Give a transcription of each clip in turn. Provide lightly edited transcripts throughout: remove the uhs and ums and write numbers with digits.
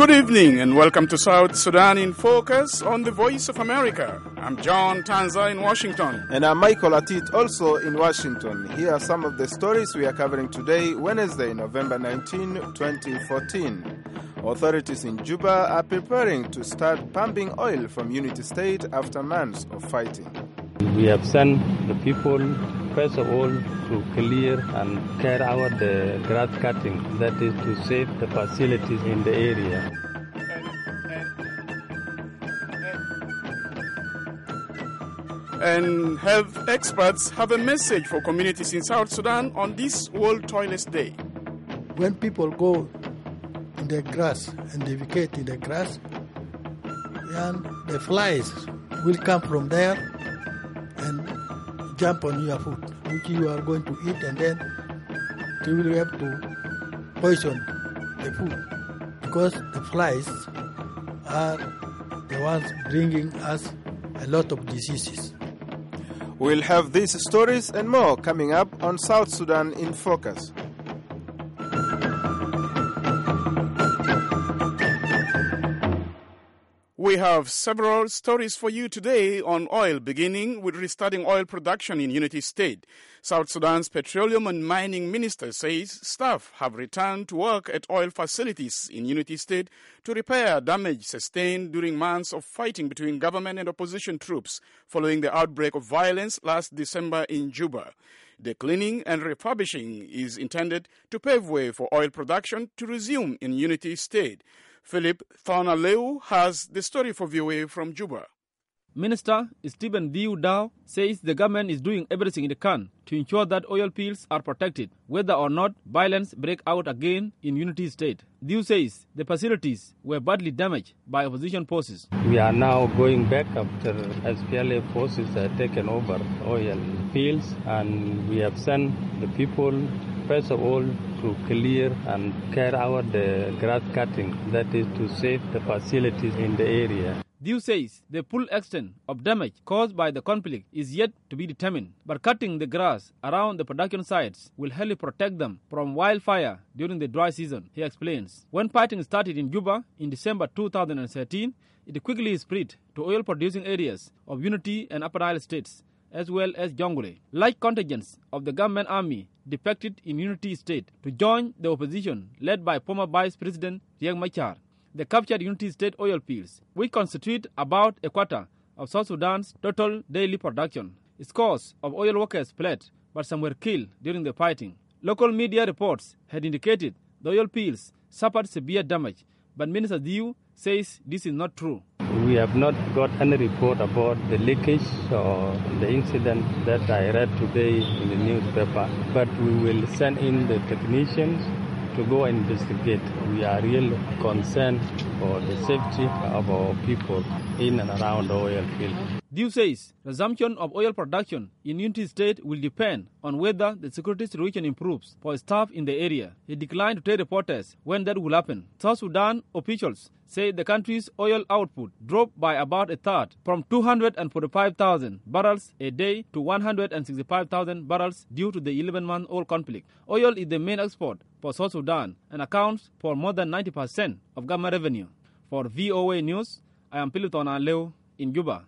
Good evening and welcome to South Sudan in Focus on the Voice of America. I'm John Tanza in Washington. And I'm Michael Atit, also in Washington. Here are some of the stories we are covering today, Wednesday, November 19, 2014. Authorities in Juba are preparing to start pumping oil from Unity State after months of fighting. We have sent the people, first of all, to clear and carry out the grass cutting, that is to save the facilities in the area. And health experts have a message for communities in South Sudan on this World Toilet Day. When people go in the grass and defecate in the grass, and the flies will come from there and jump on your food, which you are going to eat, and then you will have to poison the food, because the flies are the ones bringing us a lot of diseases. We'll have these stories and more coming up on South Sudan in Focus. We have several stories for you today on oil, beginning with restarting oil production in Unity State. South Sudan's Petroleum and Mining Minister says staff have returned to work at oil facilities in Unity State to repair damage sustained during months of fighting between government and opposition troops following the outbreak of violence last December in Juba. The cleaning and refurbishing is intended to pave way for oil production to resume in Unity State. Philip Thornaleu has the story for VOA from Juba. Minister Stephen Viu Dao says the government is doing everything it can to ensure that oil fields are protected, whether or not violence break out again in Unity State. Viu says the facilities were badly damaged by opposition forces. We are now going back after SPLA forces have taken over oil fields, and we have sent the people, first of all, to clear and carry out the grass cutting, that is to save the facilities in the area. Viu says the full extent of damage caused by the conflict is yet to be determined, but cutting the grass around the production sites will help protect them from wildfire during the dry season, he explains. When fighting started in Juba in December 2013, it quickly spread to oil-producing areas of Unity and Upper Nile states, as well as Jonglei. Large contingents of the government army defected in Unity State to join the opposition led by former Vice President Riek Machar. The captured Unity State oil fields, which constitute about a quarter of South Sudan's total daily production. Scores of oil workers fled, but some were killed during the fighting. Local media reports had indicated the oil fields suffered severe damage, but Minister Viu says this is not true. We have not got any report about the leakage or the incident that I read today in the newspaper, but we will send in the technicians to go and investigate. We are really concerned for the safety of our people in and around the oil field. Viu says resumption of oil production in Unity State will depend on whether the security situation improves for staff in the area. He declined to tell reporters when that will happen. South Sudan officials say the country's oil output dropped by about a third, from 245,000 barrels a day to 165,000 barrels due to the 11-month-old conflict. Oil is the main export for South Sudan and accounts for more than 90% of government revenue. For VOA News, I am Philip Thornaleu in Juba.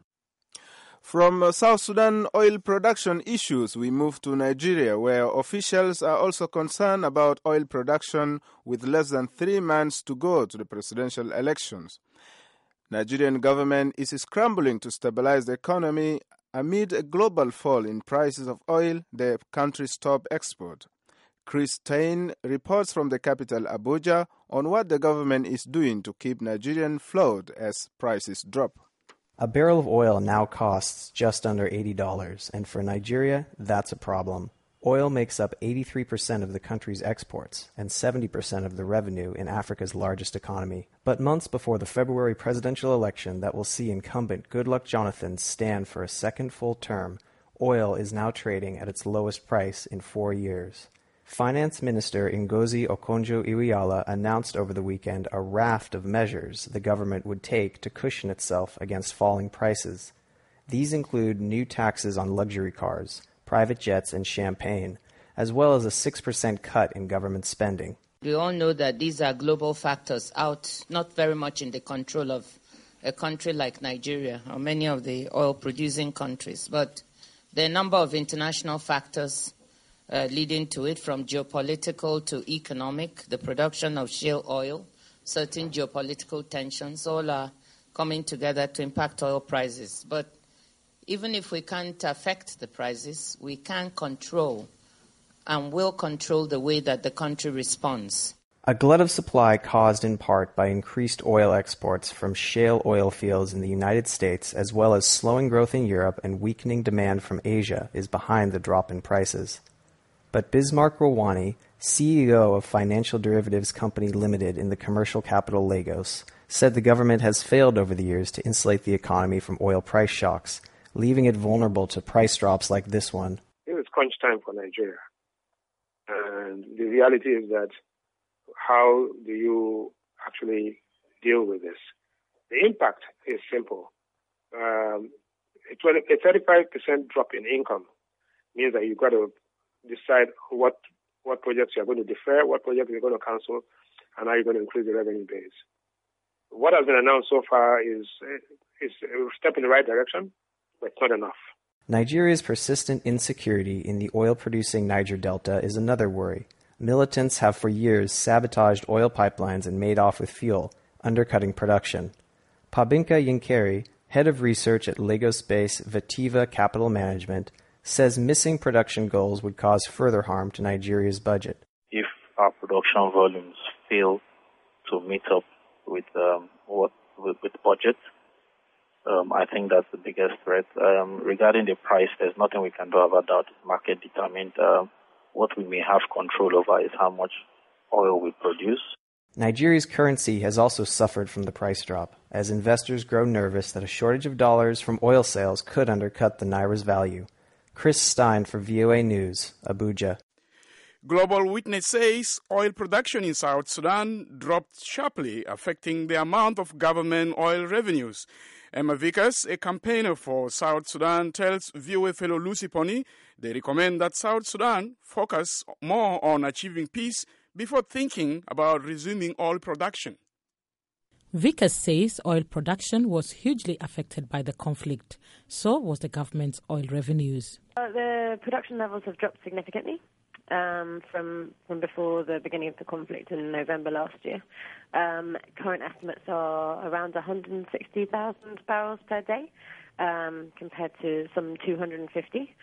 From South Sudan oil production issues, we move to Nigeria, where officials are also concerned about oil production with less than 3 months to go to the presidential elections. Nigerian government is scrambling to stabilize the economy amid a global fall in prices of oil, the country's top export. Chris Tain reports from the capital Abuja on what the government is doing to keep Nigerian afloat as prices drop. A barrel of oil now costs just under $80, and for Nigeria, that's a problem. Oil makes up 83% of the country's exports and 70% of the revenue in Africa's largest economy. But months before the February presidential election that will see incumbent Goodluck Jonathan stand for a second full term, oil is now trading at its lowest price in 4 years. Finance Minister Ngozi Okonjo-Iweala announced over the weekend a raft of measures the government would take to cushion itself against falling prices. These include new taxes on luxury cars, private jets, and champagne, as well as a 6% cut in government spending. We all know that these are global factors out, not very much in the control of a country like Nigeria or many of the oil-producing countries. But there are a number of international factors leading to it, from geopolitical to economic, the production of shale oil, certain geopolitical tensions, all are coming together to impact oil prices. But even if we can't affect the prices, we can control and will control the way that the country responds. A glut of supply caused in part by increased oil exports from shale oil fields in the United States, as well as slowing growth in Europe and weakening demand from Asia, is behind the drop in prices. But Bismarck Rwani, CEO of Financial Derivatives Company Limited in the commercial capital Lagos, said the government has failed over the years to insulate the economy from oil price shocks, leaving it vulnerable to price drops like this one. It was crunch time for Nigeria. And the reality is that how do you actually deal with this? The impact is simple. A 35% drop in income means that you've got to decide what projects you're going to defer, what projects you're going to cancel, and how you're going to increase the revenue base. What has been announced so far is a step in the right direction, but it's not enough. Nigeria's persistent insecurity in the oil-producing Niger Delta is another worry. Militants have for years sabotaged oil pipelines and made off with fuel, undercutting production. Pabinka Yinkeri, head of research at Lagos-based Vativa Capital Management, says missing production goals would cause further harm to Nigeria's budget. If our production volumes fail to meet up with budget, I think that's the biggest threat. Regarding the price, there's nothing we can do about that. Market determined. What we may have control over is how much oil we produce. Nigeria's currency has also suffered from the price drop, as investors grow nervous that a shortage of dollars from oil sales could undercut the naira's value. Chris Stein for VOA News, Abuja. Global Witness says oil production in South Sudan dropped sharply, affecting the amount of government oil revenues. Emma Vickers, a campaigner for South Sudan, tells VOA fellow Lucy Pony they recommend that South Sudan focus more on achieving peace before thinking about resuming oil production. Vickers says oil production was hugely affected by the conflict. So was the government's oil revenues. The production levels have dropped significantly from before the beginning of the conflict in November last year. Current estimates are around 160,000 barrels per day, compared to some 250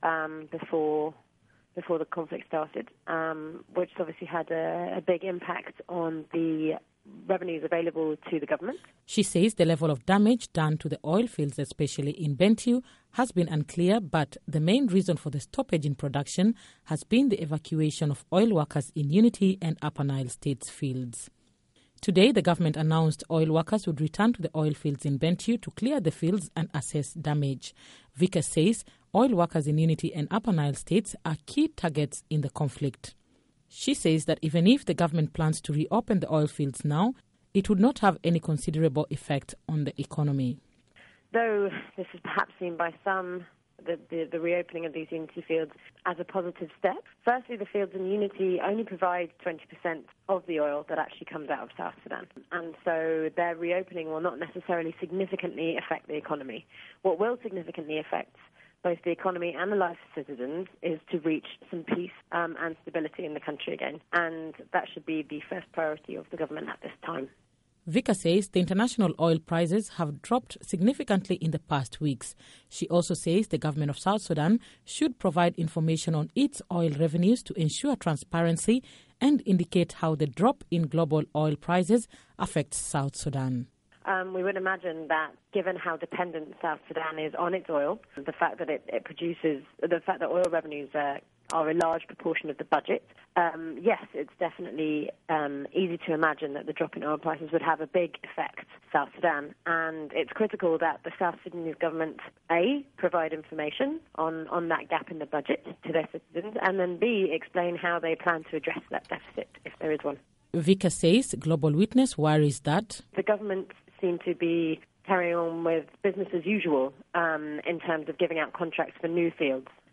before the conflict started, which obviously had a big impact on the revenues available to the government. She says the level of damage done to the oil fields, especially in Bentiu, has been unclear, but the main reason for the stoppage in production has been the evacuation of oil workers in Unity and Upper Nile States fields. Today, the government announced oil workers would return to the oil fields in Bentiu to clear the fields and assess damage. Vickers says oil workers in Unity and Upper Nile States are key targets in the conflict. She says that even if the government plans to reopen the oil fields now, it would not have any considerable effect on the economy. Though this is perhaps seen by some, the reopening of these Unity fields, as a positive step. Firstly, the fields in Unity only provide 20% of the oil that actually comes out of South Sudan. And so their reopening will not necessarily significantly affect the economy. What will significantly affect both the economy and the lives of citizens is to reach some peace and stability in the country again. And that should be the first priority of the government at this time. Vickers says the international oil prices have dropped significantly in the past weeks. She also says the government of South Sudan should provide information on its oil revenues to ensure transparency and indicate how the drop in global oil prices affects South Sudan. We would imagine that given how dependent South Sudan is on its oil, the fact that it produces, the fact that oil revenues are a large proportion of the budget, yes, it's definitely easy to imagine that the drop in oil prices would have a big effect on South Sudan. And it's critical that the South Sudanese government, A, provide information on that gap in the budget to their citizens, and then B, explain how they plan to address that deficit, if there is one. Vickers says Global Witness worries that the government seem to be carrying on with business as usual in terms of giving out contracts for new fields.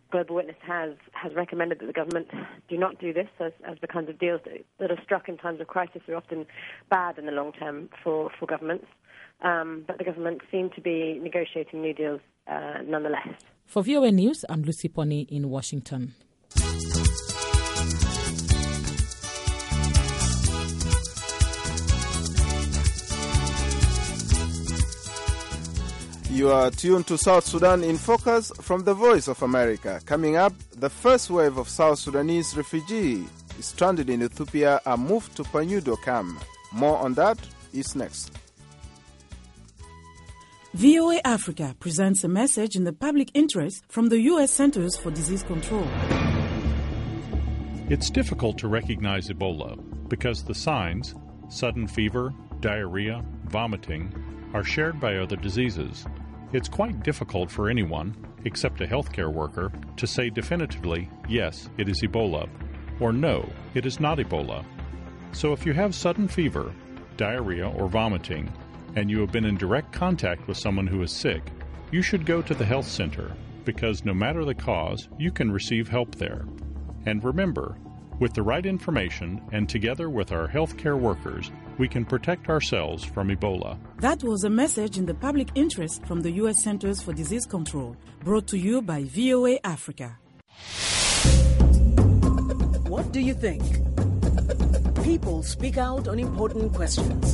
Global Witness has recommended that the government do not do this, as the kinds of deals that are struck in times of crisis are often bad in the long term for governments. But the government seem to be negotiating new deals nonetheless. For VOA News, I'm Lucy Poni in Washington. You are tuned to South Sudan in Focus from the Voice of America. Coming up, the first wave of South Sudanese refugees stranded in Ethiopia are moved to Panudo camp. More on that is next. VOA Africa presents a message in the public interest from the U.S. Centers for Disease Control. It's difficult to recognize Ebola because the signs, sudden fever, diarrhea, vomiting, are shared by other diseases. It's quite difficult for anyone, except a healthcare worker, to say definitively, yes, it is Ebola, or no, it is not Ebola. So if you have sudden fever, diarrhea, or vomiting, and you have been in direct contact with someone who is sick, you should go to the health center, because no matter the cause, you can receive help there. And remember, with the right information and together with our healthcare workers, we can protect ourselves from Ebola. That was a message in the public interest from the U.S. Centers for Disease Control, brought to you by VOA Africa. What do you think? People speak out on important questions.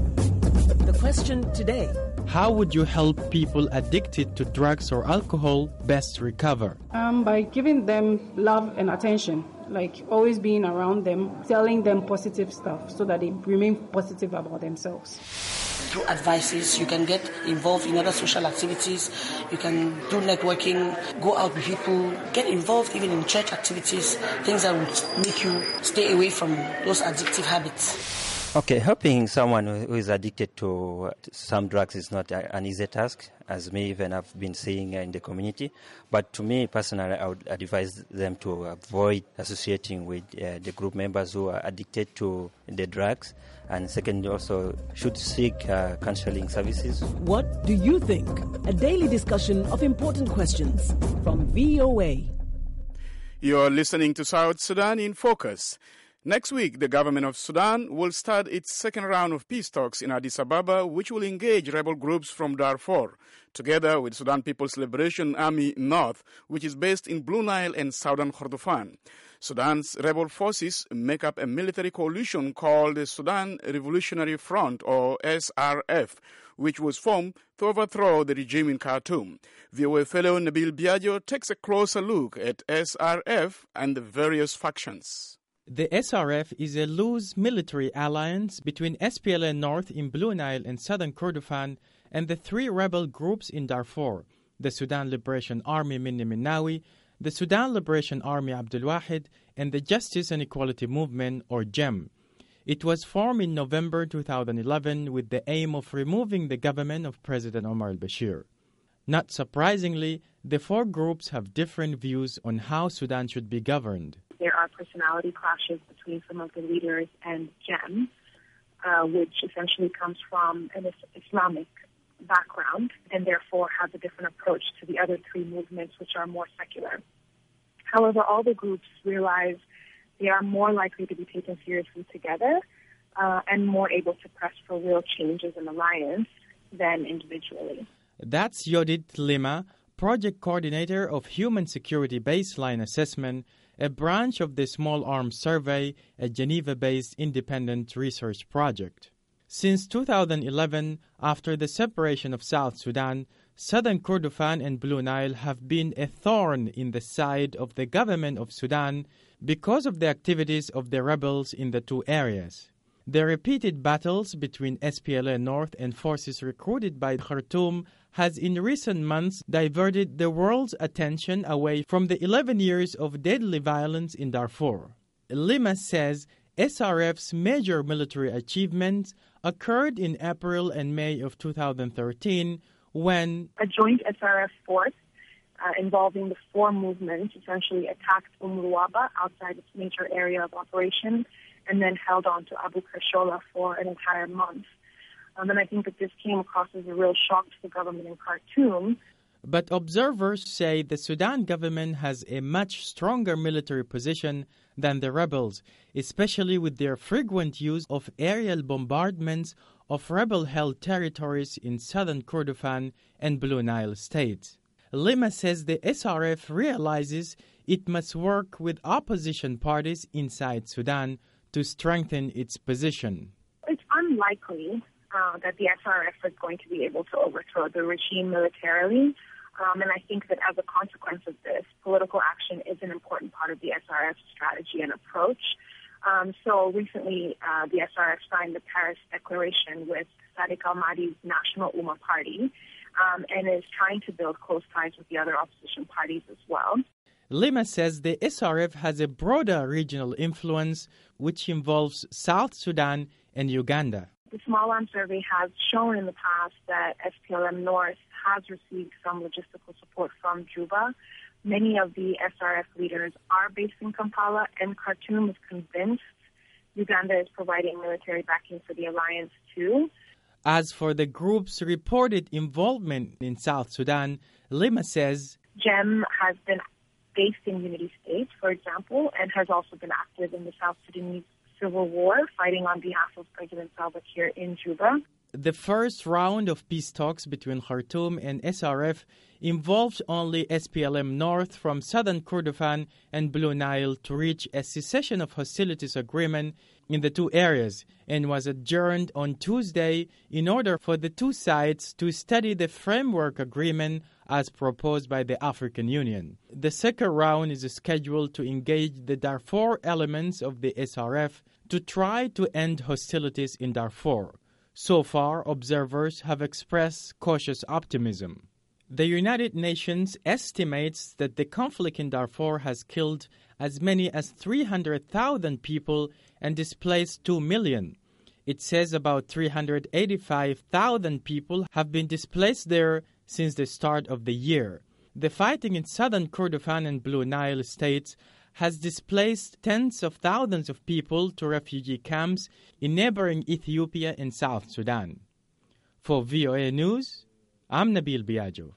The question today: how would you help people addicted to drugs or alcohol best recover? By giving them love and attention, like always being around them, telling them positive stuff so that they remain positive about themselves. Through advices, you can get involved in other social activities, you can do networking, go out with people, get involved even in church activities, things that would make you stay away from those addictive habits. Okay, helping someone who is addicted to some drugs is not an easy task, as me even I've been seeing in the community. But to me personally, I would advise them to avoid associating with the group members who are addicted to the drugs. And secondly, also should seek counseling services. What do you think? A daily discussion of important questions from VOA. You're listening to South Sudan in Focus. Next week, the government of Sudan will start its second round of peace talks in Addis Ababa, which will engage rebel groups from Darfur, together with Sudan People's Liberation Army North, which is based in Blue Nile and southern Kordofan. Sudan's rebel forces make up a military coalition called the Sudan Revolutionary Front, or SRF, which was formed to overthrow the regime in Khartoum. VOA fellow Nabil Biagio takes a closer look at SRF and the various factions. The SRF is a loose military alliance between SPLA North in Blue Nile and southern Kordofan and the three rebel groups in Darfur, the Sudan Liberation Army Minni Minnawi, the Sudan Liberation Army Abdul Wahid, and the Justice and Equality Movement, or JEM. It was formed in November 2011 with the aim of removing the government of President Omar al-Bashir. Not surprisingly, the four groups have different views on how Sudan should be governed. There are personality clashes between some of the leaders and JEM, which essentially comes from an Islamic background and therefore has a different approach to the other three movements, which are more secular. However, all the groups realize they are more likely to be taken seriously together and more able to press for real changes in alliance than individually. That's Yodit Lima, project coordinator of Human Security Baseline Assessment, a branch of the Small Arms Survey, a Geneva-based independent research project. Since 2011, after the separation of South Sudan, southern Kordofan and Blue Nile have been a thorn in the side of the government of Sudan because of the activities of the rebels in the two areas. The repeated battles between SPLA North and forces recruited by Khartoum has in recent months diverted the world's attention away from the 11 years of deadly violence in Darfur. Lima says SRF's major military achievements occurred in April and May of 2013 when a joint SRF force involving the four movements essentially attacked Ruwaba outside its major area of operation and then held on to Abu Kashola for an entire month. And I think that this came across as a real shock to the government in Khartoum. But observers say the Sudan government has a much stronger military position than the rebels, especially with their frequent use of aerial bombardments of rebel-held territories in southern Kordofan and Blue Nile states. Lima says the SRF realizes it must work with opposition parties inside Sudan to strengthen its position. It's unlikely that the SRF is going to be able to overthrow the regime militarily. And I think that as a consequence of this, political action is an important part of the SRF's strategy and approach. So recently, the SRF signed the Paris Declaration with Sadiq al-Mahdi's National Ummah Party and is trying to build close ties with the other opposition parties as well. Lima says the SRF has a broader regional influence, which involves South Sudan and Uganda. The Small Arms Survey has shown in the past that SPLM North has received some logistical support from Juba. Many of the SRF leaders are based in Kampala, and Khartoum is convinced Uganda is providing military backing for the alliance too. As for the group's reported involvement in South Sudan, Lima says GEM has been based in Unity State, for example, and has also been active in the South Sudanese civil war, fighting on behalf of President Salva Kiir in Juba. The first round of peace talks between Khartoum and SRF involved only SPLM North from southern Kordofan and Blue Nile to reach a cessation of hostilities agreement in the two areas and was adjourned on Tuesday in order for the two sides to study the framework agreement as proposed by the African Union. The second round is scheduled to engage the Darfur elements of the SRF to try to end hostilities in Darfur. So far, observers have expressed cautious optimism. The United Nations estimates that the conflict in Darfur has killed as many as 300,000 people and displaced 2 million. It says about 385,000 people have been displaced there since the start of the year. The fighting in southern Kordofan and Blue Nile states has displaced tens of thousands of people to refugee camps in neighboring Ethiopia and South Sudan. For VOA News, I'm Nabil Biagio.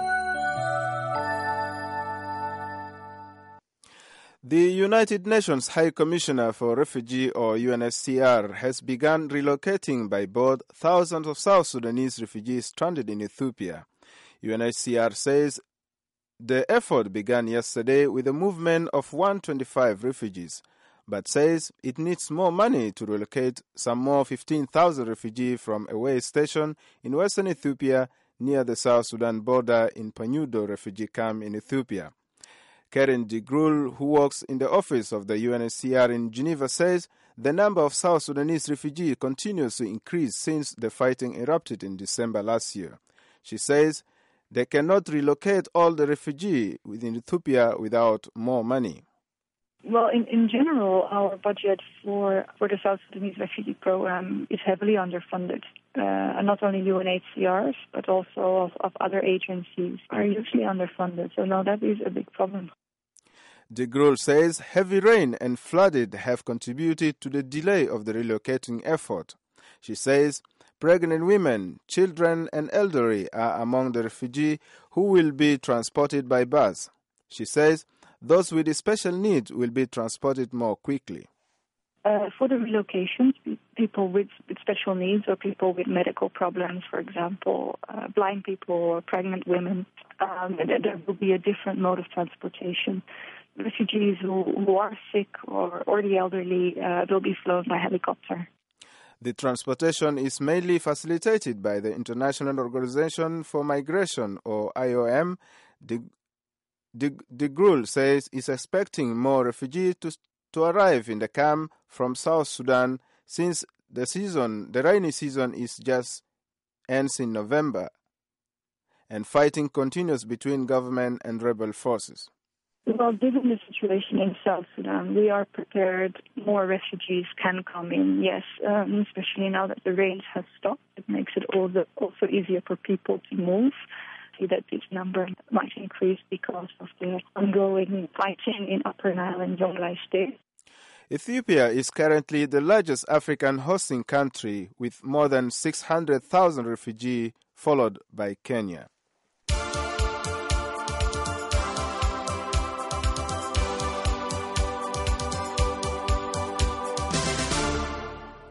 The United Nations High Commissioner for Refugee, or UNHCR, has begun relocating by boat thousands of South Sudanese refugees stranded in Ethiopia. UNHCR says the effort began yesterday with a movement of 125 refugees, but says it needs more money to relocate some more 15,000 refugees from a way station in western Ethiopia near the South Sudan border in Panyudo refugee camp in Ethiopia. Karen de Gruul, who works in the office of the UNHCR in Geneva, says the number of South Sudanese refugees continues to increase since the fighting erupted in December last year. She says they cannot relocate all the refugees within Ethiopia without more money. Well, in general, our budget for the South Sudanese refugee program is heavily underfunded. And not only UNHCR's, but also of other agencies are usually underfunded. So now that is a big problem. De Gruul says heavy rain and flooding have contributed to the delay of the relocating effort. She says pregnant women, children, and elderly are among the refugees who will be transported by bus. She says those with special needs will be transported more quickly. For the relocations, people with special needs or people with medical problems, for example, blind people or pregnant women, there will be a different mode of transportation. Refugees who are sick or the elderly will be flown by helicopter. The transportation is mainly facilitated by the International Organization for Migration, or IOM. De Gruul says it's expecting more refugees to arrive in the camp from South Sudan since the rainy season is just ends in November and fighting continues between government and rebel forces. Well, given the situation in South Sudan, we are prepared. More refugees can come in, yes, especially now that the rains have stopped. It makes it also easier for people to move. See that this number might increase because of the ongoing fighting in Upper Nile and Jonglei State. Ethiopia is currently the largest African hosting country with more than 600,000 refugees, followed by Kenya.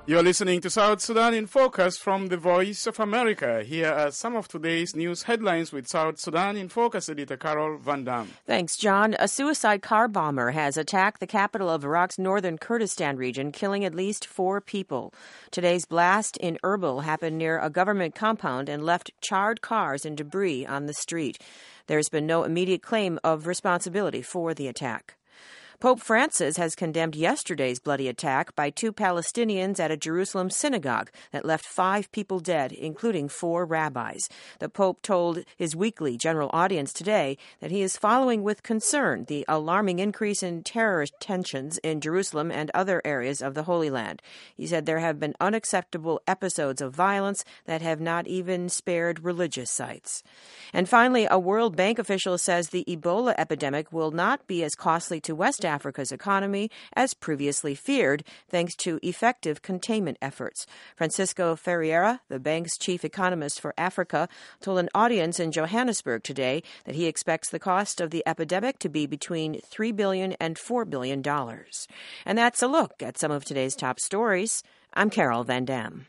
You're listening to South Sudan in Focus from the Voice of America. Here are some of today's news headlines with South Sudan in Focus editor Carol Van Dam. Thanks, John. A suicide car bomber has attacked the capital of Iraq's northern Kurdistan region, killing at least 4 people. Today's blast in Erbil happened near a government compound and left charred cars and debris on the street. There's been no immediate claim of responsibility for the attack. Pope Francis has condemned yesterday's bloody attack by 2 Palestinians at a Jerusalem synagogue that left 5 people dead, including 4 rabbis. The Pope told his weekly general audience today that he is following with concern the alarming increase in terrorist tensions in Jerusalem and other areas of the Holy Land. He said there have been unacceptable episodes of violence that have not even spared religious sites. And finally, a World Bank official says the Ebola epidemic will not be as costly to West Africa's economy as previously feared, thanks to effective containment efforts. Francisco Ferreira, the bank's chief economist for Africa, told an audience in Johannesburg today that he expects the cost of the epidemic to be between $3 billion and $4 billion. And that's a look at some of today's top stories. I'm Carol Van Dam.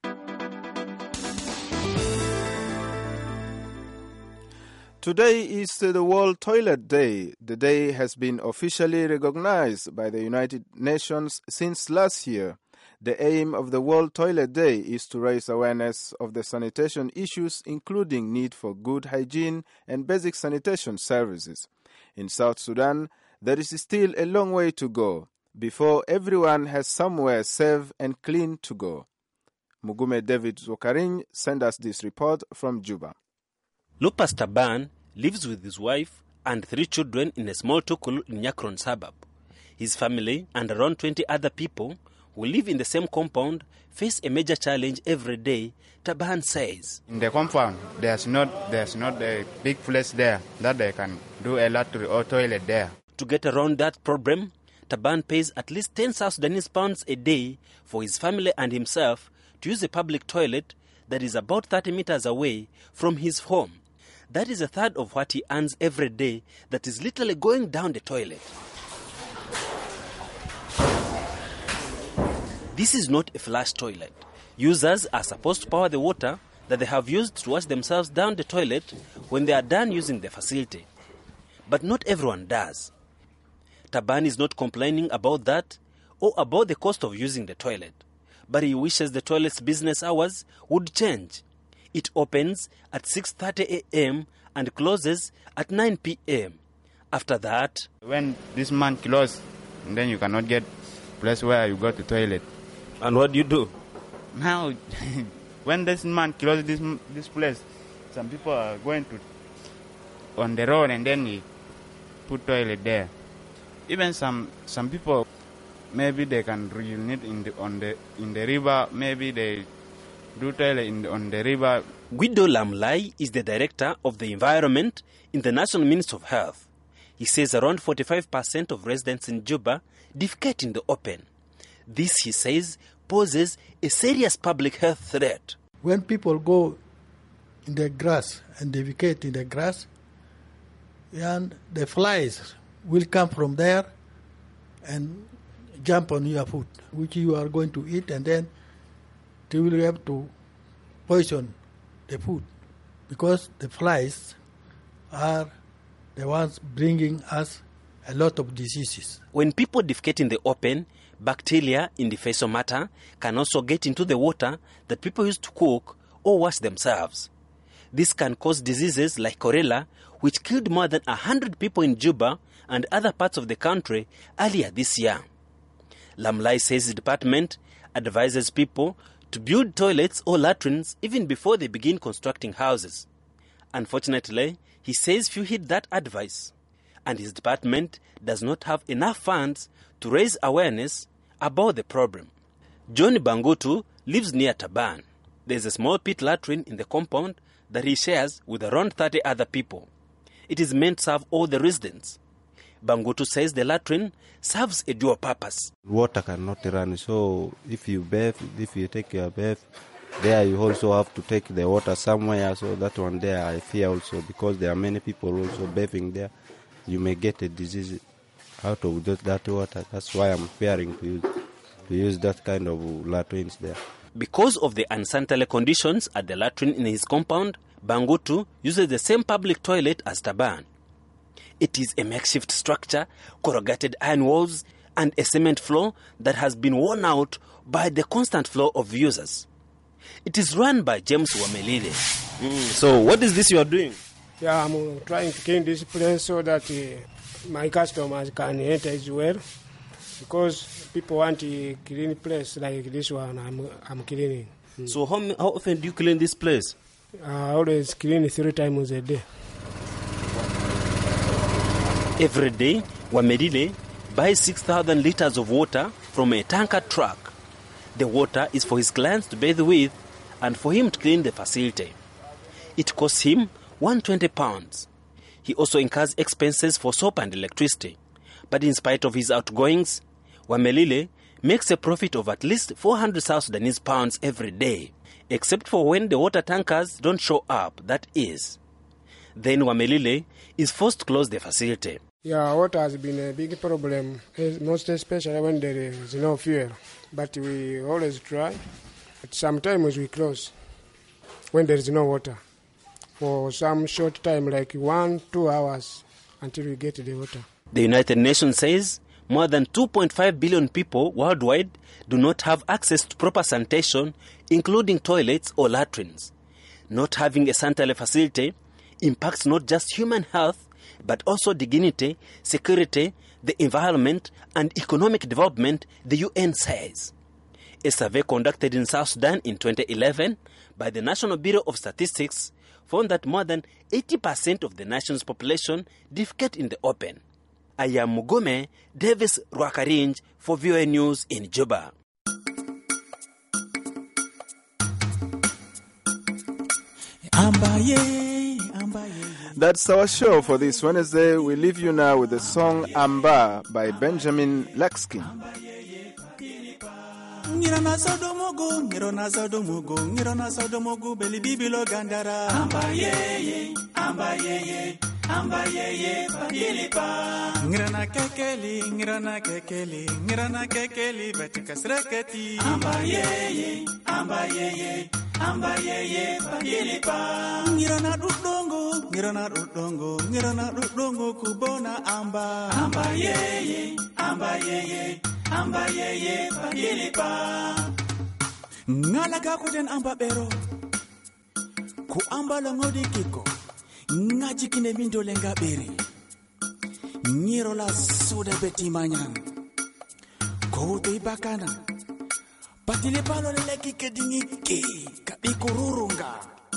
Today is the World Toilet Day. The day has been officially recognized by the United Nations since last year. The aim of the World Toilet Day is to raise awareness of the sanitation issues, including need for good hygiene and basic sanitation services. In South Sudan, there is still a long way to go before everyone has somewhere safe and clean to go. Mugume David Zokarin sent us this report from Juba. Lupas Taban lives with his wife and 3 children in a small tukul in Nyakron suburb. His family and around 20 other people who live in the same compound face a major challenge every day, Taban says. In the compound, there's not a big place there that they can do a latrine or toilet there. To get around that problem, Taban pays at least 10 South Sudanese pounds a day for his family and himself to use a public toilet that is about 30 meters away from his home. That is a third of what he earns every day that is literally going down the toilet. This is not a flush toilet. Users are supposed to power the water that they have used to wash themselves down the toilet when they are done using the facility. But not everyone does. Taban is not complaining about that or about the cost of using the toilet, but he wishes the toilet's business hours would change. It opens at 6:30 a.m. and closes at 9 p.m. After that, when this month closes, then you cannot get place where you go to toilet. And what do you do? Now, when this month closes this place, some people are going to on the road and then they put toilet there. Even some people, maybe they can reunite in the river. Maybe they do toilet on the river. Guido Lamlai is the director of the environment in the National Ministry of Health. He says around 45% of residents in Juba defecate in the open. This, he says, poses a serious public health threat. When people go in the grass and defecate in the grass, and the flies will come from there and jump on your food, which you are going to eat, and then they will have to poison the food, because the flies are the ones bringing us a lot of diseases. When people defecate in the open, bacteria in the fecal matter can also get into the water that people use to cook or wash themselves. This can cause diseases like cholera, which killed more than 100 people in Juba and other parts of the country earlier this year. Lamlai says his department advises people to build toilets or latrines even before they begin constructing houses. Unfortunately, he says few heed that advice, and his department does not have enough funds to raise awareness about the problem. John Bangutu lives near Taban. There is a small pit latrine in the compound that he shares with around 30 other people. It is meant to serve all the residents. Bangutu says the latrine serves a dual purpose. Water cannot run, so if you take your bath, there you also have to take the water somewhere, so that one there I fear also, because there are many people also bathing there. You may get a disease out of that water. That's why I'm fearing to use. use that kind of latrines there. Because of the unsanitary conditions at the latrine in his compound, Bangutu uses the same public toilet as Taban. It is a makeshift structure, corrugated iron walls, and a cement floor that has been worn out by the constant flow of users. It is run by James Wamelile. So what is this you are doing? Yeah, I'm trying to clean this place so that my customers can enter as well. Because people want a clean place like this one, I'm cleaning. So how often do you clean this place? I always clean 3 times a day. Every day, Wamelile buys 6,000 liters of water from a tanker truck. The water is for his clients to bathe with and for him to clean the facility. It costs him £120. He also incurs expenses for soap and electricity. But in spite of his outgoings, Wamelile makes a profit of at least 400 South Sudanese pounds every day, except for when the water tankers don't show up, that is. Then Wamelile is forced to close the facility. Yeah, water has been a big problem, most especially when there is no fuel. But we always try. But sometimes we close when there is no water for some short time, like 1-2 hours, until we get the water. The United Nations says more than 2.5 billion people worldwide do not have access to proper sanitation, including toilets or latrines. Not having a sanitary facility impacts not just human health, but also dignity, security, the environment, and economic development, the UN says. A survey conducted in South Sudan in 2011 by the National Bureau of Statistics found that more than 80% of the nation's population defecate in the open. I am Mugome Davis Rwakarinj for VOA News in Juba. That's our show for this Wednesday. We leave you now with the song Amba by Benjamin Laxkin. Ngirana sodomogo, ngirona sodomogo, ngirona sodomogo, beli bibilo gandara. Amba yeye, amba yeye, amba yeye, bagilipa. Ngirana kekeli, ngirana kekeli, ngirana kekeli, betika sreketi. Amba yeye, amba yeye, amba yeye, bagilipa. Ngirana dudongo, ngirana dudongo, ngirana dudongo, kubona amba. Amba yeye, amba yeye. Amba yeye bagilipa ngala ka kuten amba bero ku amba langodi kiko ngaji kine bindo lenga beri ngiro la soda beti manyan ko te bakana patile palo le kike dingiki kabiko rurunga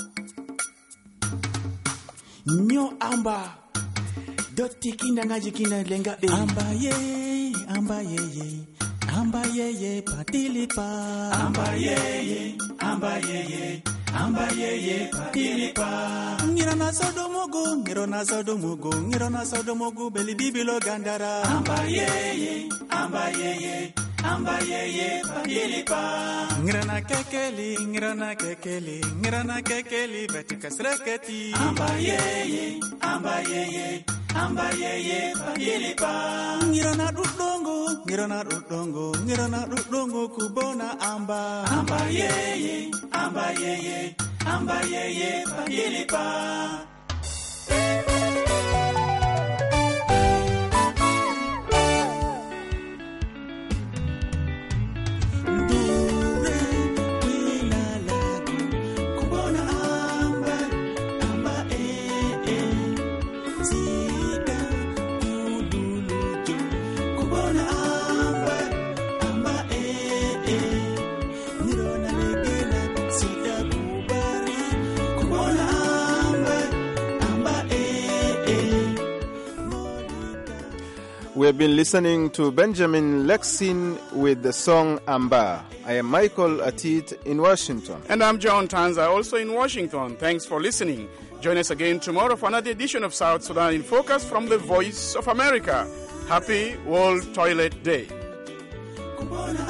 nyo amba doti kinda ngaji kine lenga beri amba yeye, amba yeye, patilipa. Amba yeye, amba yeye, amba yeye, patilipa. Ngirona sodomogo, ngirona sodomogo, ngirona sodomogo, beli bibilo gandara. Amba yeye, amba yeye, amba yeye, patilipa. Ngirona kekeli, ngirona kekeli, ngirona kekeli, betika sreketi. Amba yeye, amba yeye. Amba yeye bagilipa ngirona dudongo ngirona dudongo ngirona dudongo kubona amba amba yeye amba yeye amba yeye bagilipa. We have been listening to Benjamin Laxkin with the song Amba. I am Michael Atit in Washington. And I'm John Tanza, also in Washington. Thanks for listening. Join us again tomorrow for another edition of South Sudan in Focus from the Voice of America. Happy World Toilet Day.